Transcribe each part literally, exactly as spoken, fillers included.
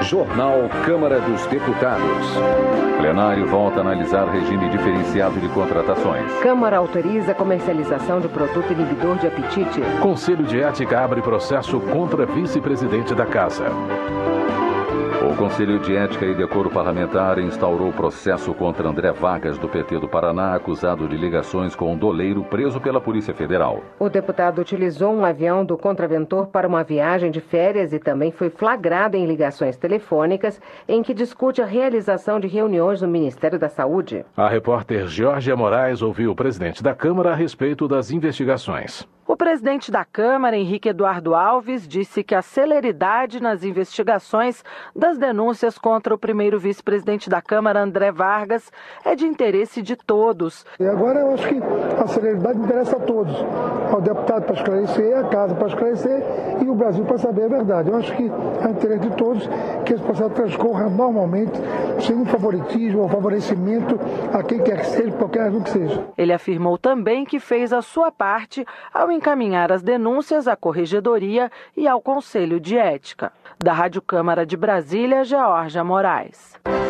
Jornal Câmara dos Deputados. Plenário volta a analisar regime diferenciado de contratações. Câmara autoriza a comercialização de produto inibidor de apetite. Conselho de Ética abre processo contra vice-presidente da Casa. O Conselho de Ética e Decoro Parlamentar instaurou processo contra André Vargas, do P T do Paraná, acusado de ligações com um doleiro preso pela Polícia Federal. O deputado utilizou um avião do contraventor para uma viagem de férias e também foi flagrado em ligações telefônicas em que discute a realização de reuniões no Ministério da Saúde. A repórter Georgia Moraes ouviu o presidente da Câmara a respeito das investigações. O presidente da Câmara, Henrique Eduardo Alves, disse que a celeridade nas investigações das denúncias contra o primeiro vice-presidente da Câmara, André Vargas, é de interesse de todos. E agora eu acho que a celeridade interessa a todos. Ao deputado para esclarecer, a Casa para esclarecer e o Brasil para saber a verdade. Eu acho que é interesse de todos que esse processo transcorra normalmente, sem um favoritismo ou favorecimento a quem quer que seja, qualquer razão que seja. Ele afirmou também que fez a sua parte ao encaminhar as denúncias à Corregedoria e ao Conselho de Ética. Da Rádio Câmara de Brasília, Georgia Moraes.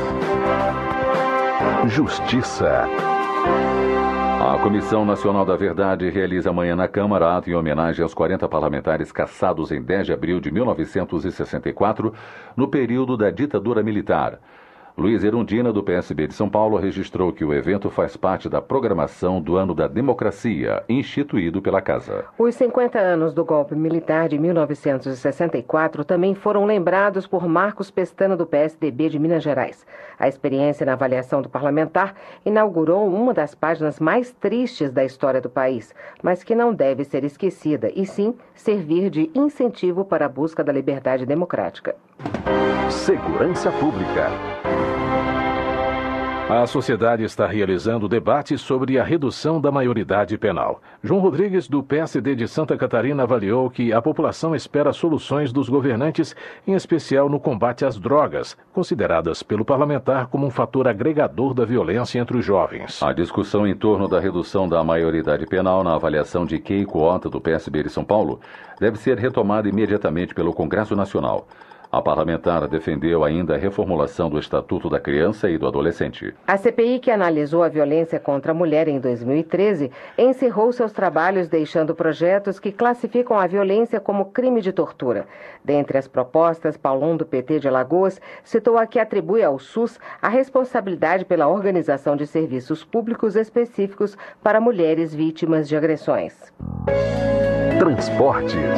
Justiça. A Comissão Nacional da Verdade realiza amanhã na Câmara ato em homenagem aos quarenta parlamentares caçados em dez de abril de mil novecentos e sessenta e quatro, no período da ditadura militar. Luiz Erundina, do P S B de São Paulo, registrou que o evento faz parte da programação do Ano da Democracia, instituído pela Casa. Os cinquenta anos do golpe militar de mil novecentos e sessenta e quatro também foram lembrados por Marcos Pestana, do P S D B de Minas Gerais. A experiência na avaliação do parlamentar inaugurou uma das páginas mais tristes da história do país, mas que não deve ser esquecida, e sim servir de incentivo para a busca da liberdade democrática. Segurança Pública. A sociedade está realizando debate sobre a redução da maioridade penal. João Rodrigues, do P S D de Santa Catarina, avaliou que a população espera soluções dos governantes, em especial no combate às drogas, consideradas pelo parlamentar como um fator agregador da violência entre os jovens. A discussão em torno da redução da maioridade penal na avaliação de Keiko Ota, do P S B de São Paulo, deve ser retomada imediatamente pelo Congresso Nacional. A parlamentar defendeu ainda a reformulação do Estatuto da Criança e do Adolescente. A C P I, que analisou a violência contra a mulher em dois mil e treze, encerrou seus trabalhos deixando projetos que classificam a violência como crime de tortura. Dentre as propostas, Paulão, do P T de Alagoas, citou a que atribui ao SUS a responsabilidade pela organização de serviços públicos específicos para mulheres vítimas de agressões. Transportes.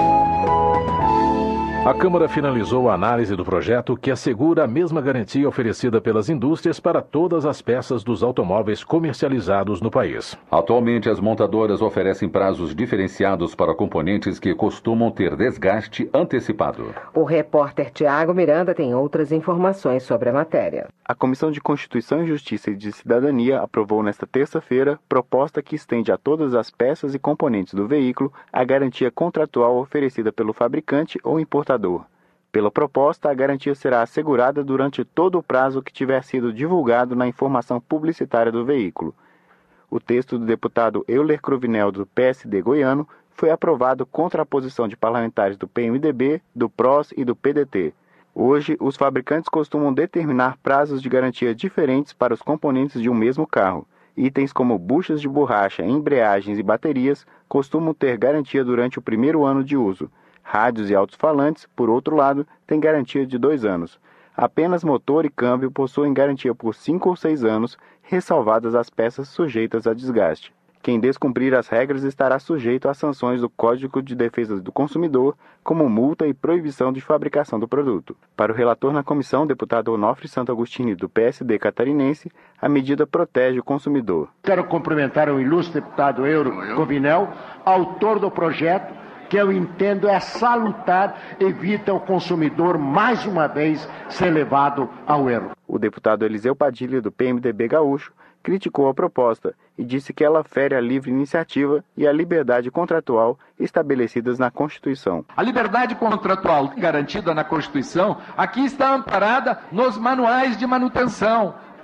A Câmara finalizou a análise do projeto que assegura a mesma garantia oferecida pelas indústrias para todas as peças dos automóveis comercializados no país. Atualmente, as montadoras oferecem prazos diferenciados para componentes que costumam ter desgaste antecipado. O repórter Tiago Miranda tem outras informações sobre a matéria. A Comissão de Constituição e Justiça e de Cidadania aprovou nesta terça-feira proposta que estende a todas as peças e componentes do veículo a garantia contratual oferecida pelo fabricante ou importador. Pela proposta, a garantia será assegurada durante todo o prazo que tiver sido divulgado na informação publicitária do veículo. O texto do deputado Euler Cruvinel, do P S D goiano, foi aprovado contra a posição de parlamentares do P M D B, do P R O S e do P D T. Hoje, os fabricantes costumam determinar prazos de garantia diferentes para os componentes de um mesmo carro. Itens como buchas de borracha, embreagens e baterias costumam ter garantia durante o primeiro ano de uso. Rádios e alto-falantes, por outro lado, têm garantia de dois anos. Apenas motor e câmbio possuem garantia por cinco ou seis anos, ressalvadas as peças sujeitas a desgaste. Quem descumprir as regras estará sujeito às sanções do Código de Defesa do Consumidor, como multa e proibição de fabricação do produto. Para o relator na comissão, deputado Onofre Santo Agostini, do P S D catarinense, a medida protege o consumidor. Quero cumprimentar o ilustre deputado Euler Cruvinel, autor do projeto, que eu entendo é salutar, evita o consumidor, mais uma vez, ser levado ao erro. O deputado Eliseu Padilha, do P M D B gaúcho, criticou a proposta e disse que ela fere a livre iniciativa e a liberdade contratual estabelecidas na Constituição. A liberdade contratual garantida na Constituição aqui está amparada nos manuais de manutenção.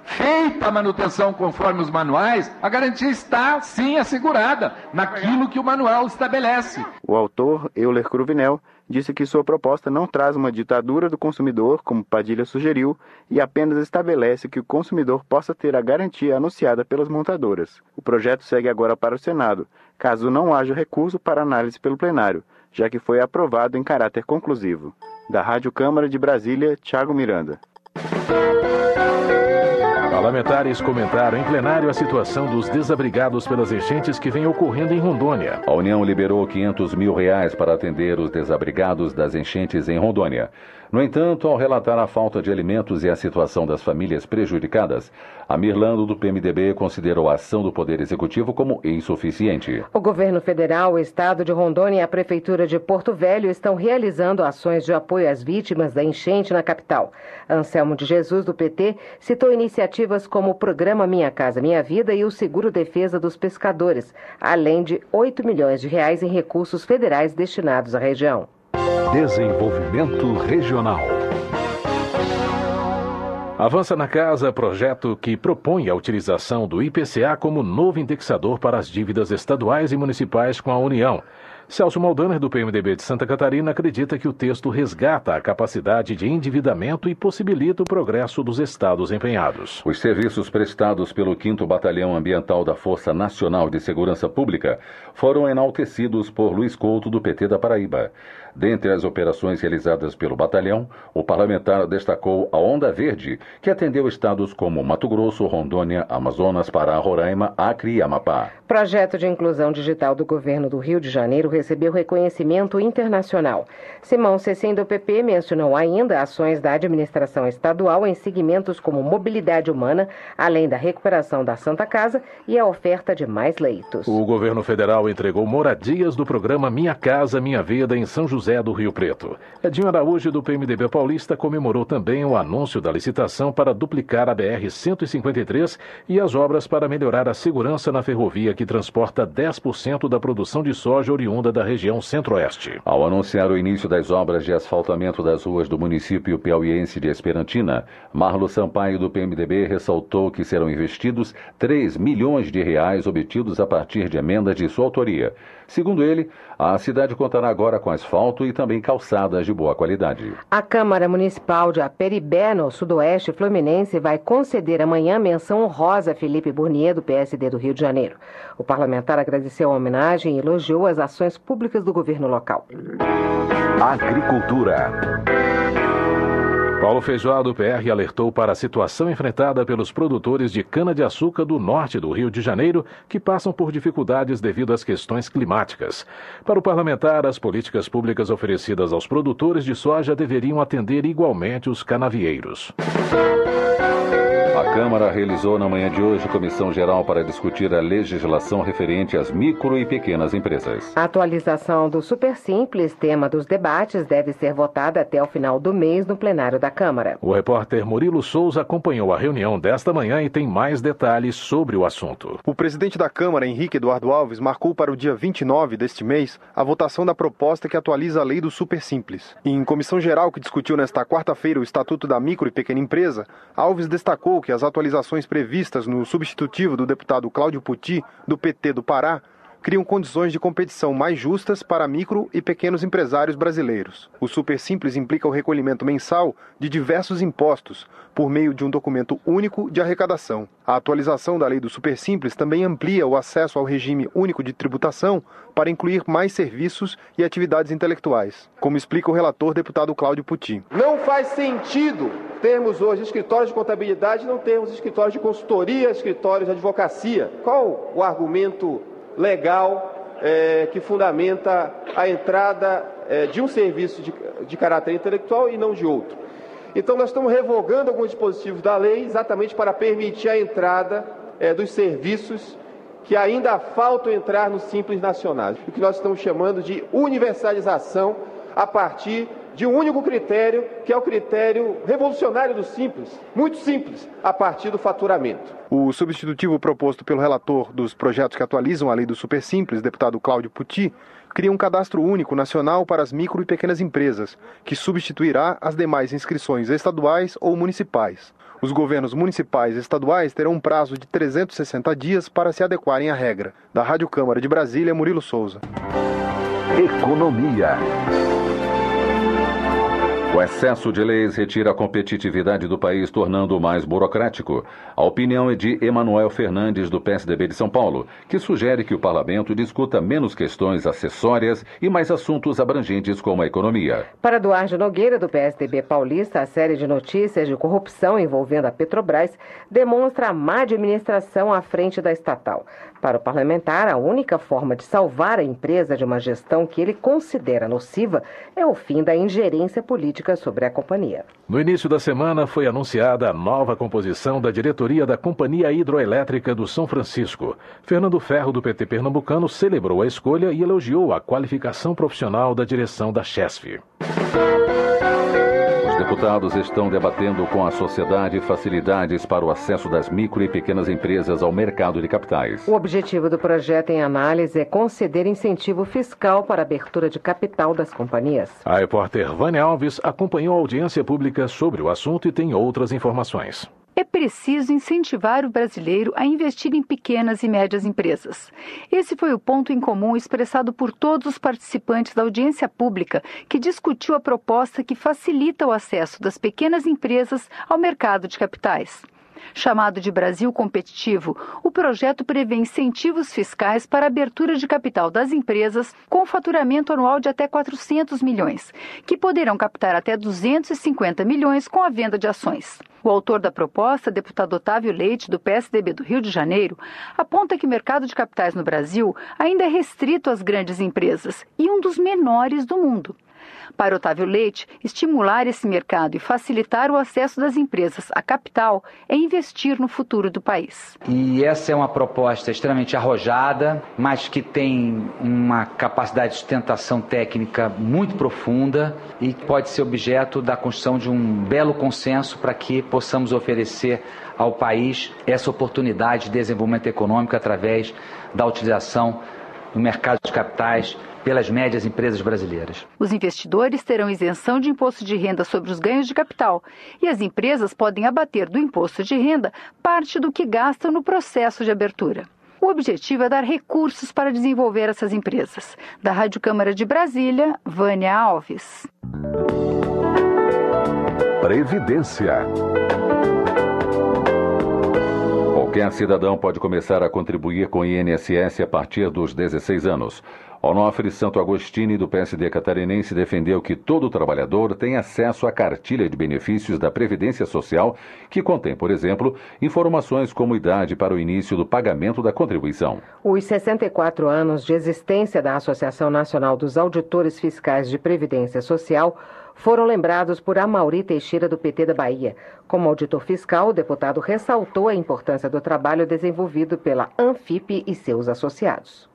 feita a manutenção conforme os manuais, a garantia está, sim, assegurada naquilo que o manual estabelece. O autor, Euler Cruvinel, disse que sua proposta não traz uma ditadura do consumidor, como Padilha sugeriu, e apenas estabelece que o consumidor possa ter a garantia anunciada pelas montadoras. O projeto segue agora para o Senado, caso não haja recurso para análise pelo plenário, já que foi aprovado em caráter conclusivo. Da Rádio Câmara de Brasília, Thiago Miranda. Parlamentares comentaram em plenário a situação dos desabrigados pelas enchentes que vem ocorrendo em Rondônia. A União liberou quinhentos mil reais para atender os desabrigados das enchentes em Rondônia. No entanto, ao relatar a falta de alimentos e a situação das famílias prejudicadas, a Mirlando do P M D B considerou a ação do Poder Executivo como insuficiente. O governo federal, o estado de Rondônia e a prefeitura de Porto Velho estão realizando ações de apoio às vítimas da enchente na capital. Anselmo de Jesus, do P T, citou iniciativas como o Programa Minha Casa Minha Vida e o Seguro Defesa dos Pescadores, além de oito milhões de reais em recursos federais destinados à região. Desenvolvimento Regional. Avança na Casa projeto que propõe a utilização do I P C A como novo indexador para as dívidas estaduais e municipais com a União. Celso Maldaner, do P M D B de Santa Catarina, acredita que o texto resgata a capacidade de endividamento e possibilita o progresso dos estados empenhados. Os serviços prestados pelo quinto Batalhão Ambiental da Força Nacional de Segurança Pública foram enaltecidos por Luiz Couto, do P T da Paraíba. Dentre as operações realizadas pelo batalhão, o parlamentar destacou a Onda Verde, que atendeu estados como Mato Grosso, Rondônia, Amazonas, Pará, Roraima, Acre e Amapá. Projeto de inclusão digital do governo do Rio de Janeiro recebeu reconhecimento internacional. Simão Cecim, do P P, mencionou ainda ações da administração estadual em segmentos como mobilidade humana, além da recuperação da Santa Casa e a oferta de mais leitos. O governo federal entregou moradias do programa Minha Casa Minha Vida em São José do Rio Preto. Edinho Araújo, do P M D B paulista, comemorou também o anúncio da licitação para duplicar a B R cento e cinquenta e três e as obras para melhorar a segurança na ferrovia que transporta dez por cento da produção de soja oriunda da região centro-oeste. Ao anunciar o início das obras de asfaltamento das ruas do município piauiense de Esperantina, Marlo Sampaio, do P M D B, ressaltou que serão investidos três milhões de reais obtidos a partir de emendas de sua autoria. Segundo ele, a cidade contará agora com asfalto e também calçadas de boa qualidade. A Câmara Municipal de Aperibé, no sudoeste fluminense, vai conceder amanhã menção honrosa a Felipe Burnier, do P S D do Rio de Janeiro. O parlamentar agradeceu a homenagem e elogiou as ações públicas do governo local. Agricultura. Paulo Feijoa, do P R, alertou para a situação enfrentada pelos produtores de cana-de-açúcar do norte do Rio de Janeiro, que passam por dificuldades devido às questões climáticas. Para o parlamentar, as políticas públicas oferecidas aos produtores de soja deveriam atender igualmente os canavieiros. A Câmara realizou na manhã de hoje comissão geral para discutir a legislação referente às micro e pequenas empresas. A atualização do Super Simples, tema dos debates, deve ser votada até o final do mês no plenário da Câmara. O repórter Murilo Souza acompanhou a reunião desta manhã e tem mais detalhes sobre o assunto. O presidente da Câmara, Henrique Eduardo Alves, marcou para o dia vinte e nove deste mês a votação da proposta que atualiza a lei do Super Simples. Em comissão geral que discutiu nesta quarta-feira o Estatuto da Micro e Pequena Empresa, Alves destacou que as atualizações previstas no substitutivo do deputado Cláudio Puti, do P T do Pará, criam condições de competição mais justas para micro e pequenos empresários brasileiros. O Super Simples implica o recolhimento mensal de diversos impostos, por meio de um documento único de arrecadação. A atualização da lei do Super Simples também amplia o acesso ao regime único de tributação para incluir mais serviços e atividades intelectuais, como explica o relator deputado Cláudio Puti. Não faz sentido termos hoje escritórios de contabilidade e não termos escritórios de consultoria, escritórios de advocacia. Qual o argumento legal é, que fundamenta a entrada é, de um serviço de, de caráter intelectual e não de outro? Então nós estamos revogando alguns dispositivos da lei exatamente para permitir a entrada é, dos serviços que ainda faltam entrar no Simples Nacional, o que nós estamos chamando de universalização a partir de um único critério, que é o critério revolucionário do Simples, muito simples, a partir do faturamento. O substitutivo proposto pelo relator dos projetos que atualizam a lei do Super Simples, deputado Cláudio Puti, cria um cadastro único nacional para as micro e pequenas empresas, que substituirá as demais inscrições estaduais ou municipais. Os governos municipais e estaduais terão um prazo de trezentos e sessenta dias para se adequarem à regra. Da Rádio Câmara de Brasília, Murilo Souza. Economia. O excesso de leis retira a competitividade do país, tornando-o mais burocrático. A opinião é de Emanuel Fernandes, do P S D B de São Paulo, que sugere que o parlamento discuta menos questões acessórias e mais assuntos abrangentes como a economia. Para Duarte Nogueira, do P S D B paulista, a série de notícias de corrupção envolvendo a Petrobras demonstra a má administração à frente da estatal. Para o parlamentar, a única forma de salvar a empresa de uma gestão que ele considera nociva é o fim da ingerência política sobre a companhia. No início da semana foi anunciada a nova composição da diretoria da Companhia Hidroelétrica do São Francisco. Fernando Ferro, do P T pernambucano, celebrou a escolha e elogiou a qualificação profissional da direção da Chesf. Os deputados estão debatendo com a sociedade facilidades para o acesso das micro e pequenas empresas ao mercado de capitais. O objetivo do projeto em análise é conceder incentivo fiscal para a abertura de capital das companhias. A repórter Vânia Alves acompanhou a audiência pública sobre o assunto e tem outras informações. É preciso incentivar o brasileiro a investir em pequenas e médias empresas. Esse foi o ponto em comum expressado por todos os participantes da audiência pública, que discutiu a proposta que facilita o acesso das pequenas empresas ao mercado de capitais. Chamado de Brasil Competitivo, o projeto prevê incentivos fiscais para a abertura de capital das empresas com faturamento anual de até quatrocentos milhões, que poderão captar até duzentos e cinquenta milhões com a venda de ações. O autor da proposta, deputado Otávio Leite, do P S D B do Rio de Janeiro, aponta que o mercado de capitais no Brasil ainda é restrito às grandes empresas e um dos menores do mundo. Para Otávio Leite, estimular esse mercado e facilitar o acesso das empresas a capital é investir no futuro do país. E essa é uma proposta extremamente arrojada, mas que tem uma capacidade de sustentação técnica muito profunda e pode ser objeto da construção de um belo consenso para que possamos oferecer ao país essa oportunidade de desenvolvimento econômico através da utilização do mercado de capitais pelas médias empresas brasileiras. Os investidores terão isenção de imposto de renda sobre os ganhos de capital e as empresas podem abater do imposto de renda parte do que gastam no processo de abertura. O objetivo é dar recursos para desenvolver essas empresas. Da Rádio Câmara de Brasília, Vânia Alves. Previdência. Qualquer cidadão pode começar a contribuir com o I N S S a partir dos dezesseis anos. Onofre Santo Agostini, do P S D catarinense, defendeu que todo trabalhador tem acesso à cartilha de benefícios da Previdência Social, que contém, por exemplo, informações como idade para o início do pagamento da contribuição. Os sessenta e quatro anos de existência da Associação Nacional dos Auditores Fiscais de Previdência Social foram lembrados por Amaury Teixeira, do P T da Bahia. Como auditor fiscal, o deputado ressaltou a importância do trabalho desenvolvido pela Anfip e seus associados.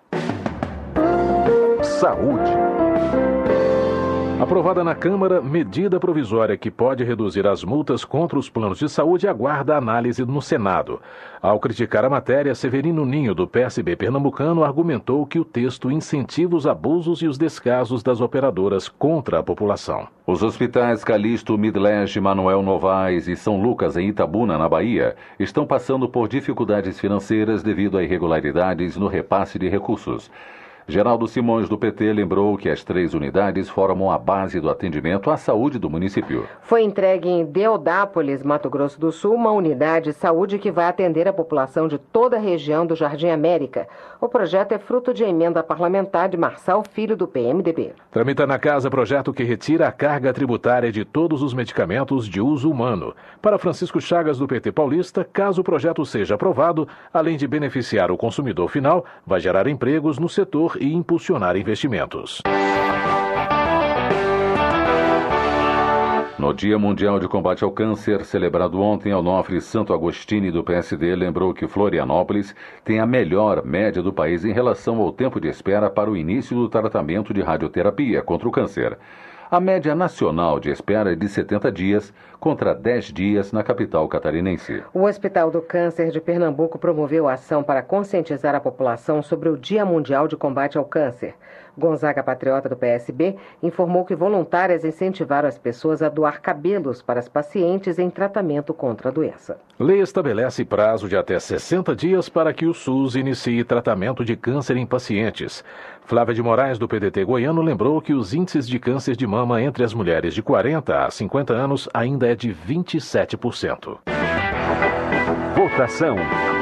Saúde. Aprovada na Câmara, medida provisória que pode reduzir as multas contra os planos de saúde aguarda análise no Senado. Ao criticar a matéria, Severino Ninho, do P S B pernambucano, argumentou que o texto incentiva os abusos e os descasos das operadoras contra a população. Os hospitais Calixto, Midleste, Manuel Novaes e São Lucas, em Itabuna, na Bahia, estão passando por dificuldades financeiras devido a irregularidades no repasse de recursos. Geraldo Simões, do P T, lembrou que as três unidades formam a base do atendimento à saúde do município. Foi entregue em Deodápolis, Mato Grosso do Sul, uma unidade de saúde que vai atender a população de toda a região do Jardim América. O projeto é fruto de emenda parlamentar de Marçal Filho, do P M D B. Tramita na Casa projeto que retira a carga tributária de todos os medicamentos de uso humano. Para Francisco Chagas, do P T paulista, caso o projeto seja aprovado, além de beneficiar o consumidor final, vai gerar empregos no setor e impulsionar investimentos. No Dia Mundial de Combate ao Câncer, celebrado ontem, Onofre Santo Agostini, do P S D, lembrou que Florianópolis tem a melhor média do país em relação ao tempo de espera para o início do tratamento de radioterapia contra o câncer. A média nacional de espera é de setenta dias, contra dez dias na capital catarinense. O Hospital do Câncer de Pernambuco promoveu a ação para conscientizar a população sobre o Dia Mundial de Combate ao Câncer. Gonzaga Patriota, do P S B, informou que voluntárias incentivaram as pessoas a doar cabelos para as pacientes em tratamento contra a doença. Lei estabelece prazo de até sessenta dias para que o SUS inicie tratamento de câncer em pacientes. Flávia de Moraes, do P D T goiano, lembrou que os índices de câncer de mama entre as mulheres de quarenta a cinquenta anos ainda é de vinte e sete por cento. Votação.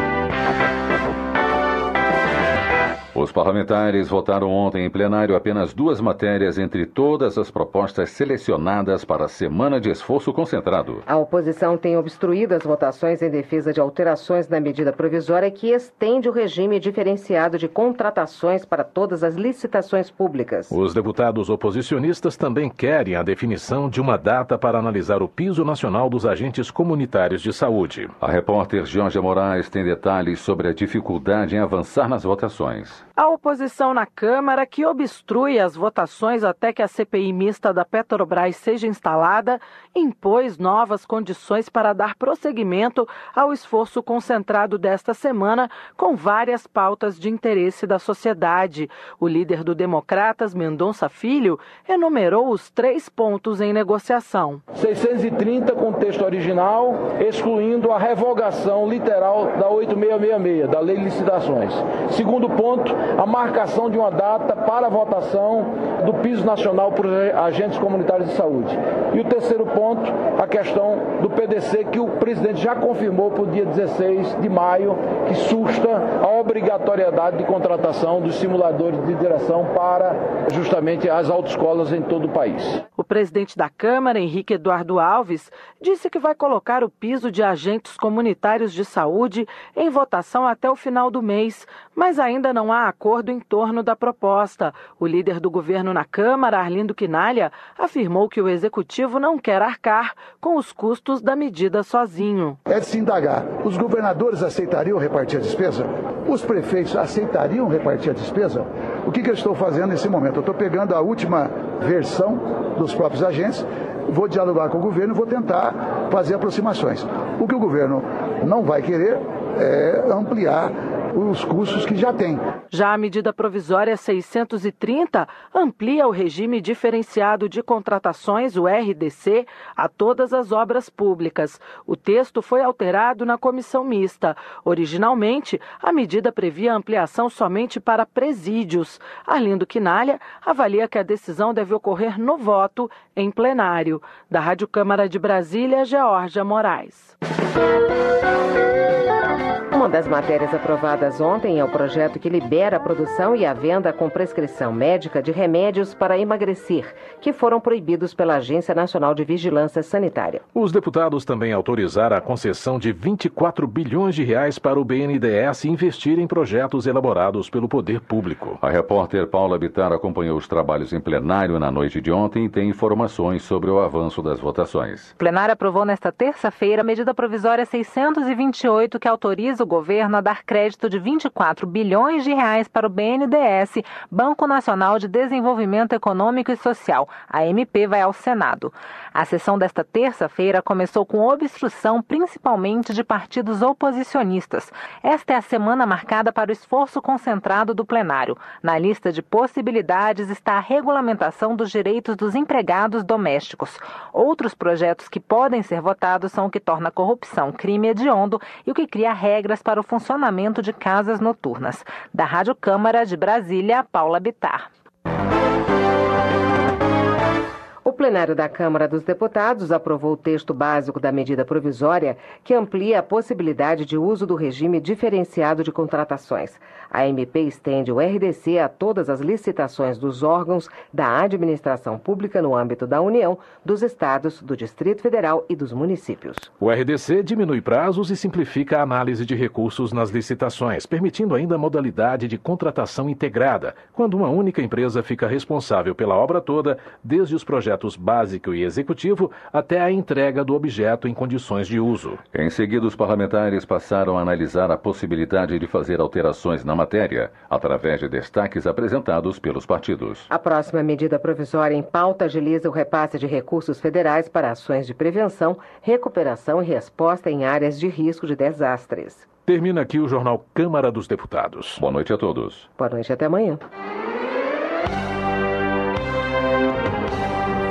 Os parlamentares votaram ontem em plenário apenas duas matérias entre todas as propostas selecionadas para a semana de esforço concentrado. A oposição tem obstruído as votações em defesa de alterações na medida provisória que estende o regime diferenciado de contratações para todas as licitações públicas. Os deputados oposicionistas também querem a definição de uma data para analisar o piso nacional dos agentes comunitários de saúde. A repórter Georgia Moraes tem detalhes sobre a dificuldade em avançar nas votações. A oposição na Câmara, que obstrui as votações até que a C P I mista da Petrobras seja instalada, impôs novas condições para dar prosseguimento ao esforço concentrado desta semana, com várias pautas de interesse da sociedade. O líder do Democratas, Mendonça Filho, enumerou os três pontos em negociação. seiscentos e trinta com o texto original, excluindo a revogação literal da oito mil seiscentos e sessenta e seis, da Lei de Licitações. Segundo ponto, a marcação de uma data para a votação do piso nacional para os agentes comunitários de saúde. E o terceiro ponto, a questão do P D C, que o presidente já confirmou para o dia dezesseis de maio, que susta a obrigatoriedade de contratação dos simuladores de direção para justamente as autoescolas em todo o país. O presidente da Câmara, Henrique Eduardo Alves, disse que vai colocar o piso de agentes comunitários de saúde em votação até o final do mês, mas ainda não há acordo em torno da proposta. O líder do governo na Câmara, Arlindo Quinalha, afirmou que o executivo não quer arcar com os custos da medida sozinho. É de se indagar. Os governadores aceitariam repartir a despesa? Os prefeitos aceitariam repartir a despesa? O que, que eu estou fazendo nesse momento? Eu estou pegando a última versão dos próprios agentes, vou dialogar com o governo e vou tentar fazer aproximações. O que o governo não vai querer é ampliar os custos que já tem. Já a medida provisória seiscentos e trinta amplia o regime diferenciado de contratações, o R D C, a todas as obras públicas. O texto foi alterado na comissão mista. Originalmente, a medida previa ampliação somente para presídios. Arlindo Quinalha avalia que a decisão deve ocorrer no voto em plenário. Da Rádio Câmara de Brasília, Georgia Moraes. Uma das matérias aprovadas ontem é o projeto que libera a produção e a venda com prescrição médica de remédios para emagrecer, que foram proibidos pela Agência Nacional de Vigilância Sanitária. Os deputados também autorizaram a concessão de vinte e quatro bilhões de reais para o B N D E S investir em projetos elaborados pelo poder público. A repórter Paula Bittar acompanhou os trabalhos em plenário na noite de ontem e tem informações sobre o avanço das votações. O plenário aprovou nesta terça-feira a medida provisória seiscentos e vinte e oito que autoriza o governo a dar crédito de vinte e quatro bilhões de reais para o B N D E S, Banco Nacional de Desenvolvimento Econômico e Social. A M P vai ao Senado. A sessão desta terça-feira começou com obstrução, principalmente de partidos oposicionistas. Esta é a semana marcada para o esforço concentrado do plenário. Na lista de possibilidades está a regulamentação dos direitos dos empregados domésticos. Outros projetos que podem ser votados são o que torna a corrupção crime hediondo e o que cria regras para o funcionamento de casas noturnas. Da Rádio Câmara de Brasília, Paula Bittar. O plenário da Câmara dos Deputados aprovou o texto básico da medida provisória que amplia a possibilidade de uso do regime diferenciado de contratações. A M P estende o R D C a todas as licitações dos órgãos da administração pública no âmbito da União, dos estados, do Distrito Federal e dos municípios. O R D C diminui prazos e simplifica a análise de recursos nas licitações, permitindo ainda a modalidade de contratação integrada, quando uma única empresa fica responsável pela obra toda, desde os projetos básico e executivo até a entrega do objeto em condições de uso. Em seguida, os parlamentares passaram a analisar a possibilidade de fazer alterações na matéria, através de destaques apresentados pelos partidos. A próxima medida provisória em pauta agiliza o repasse de recursos federais para ações de prevenção, recuperação e resposta em áreas de risco de desastres. Termina aqui o Jornal Câmara dos Deputados. Boa noite a todos. Boa noite, até amanhã.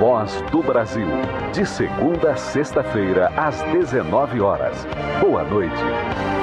Voz do Brasil. De segunda a sexta-feira, às dezenove horas. Boa noite.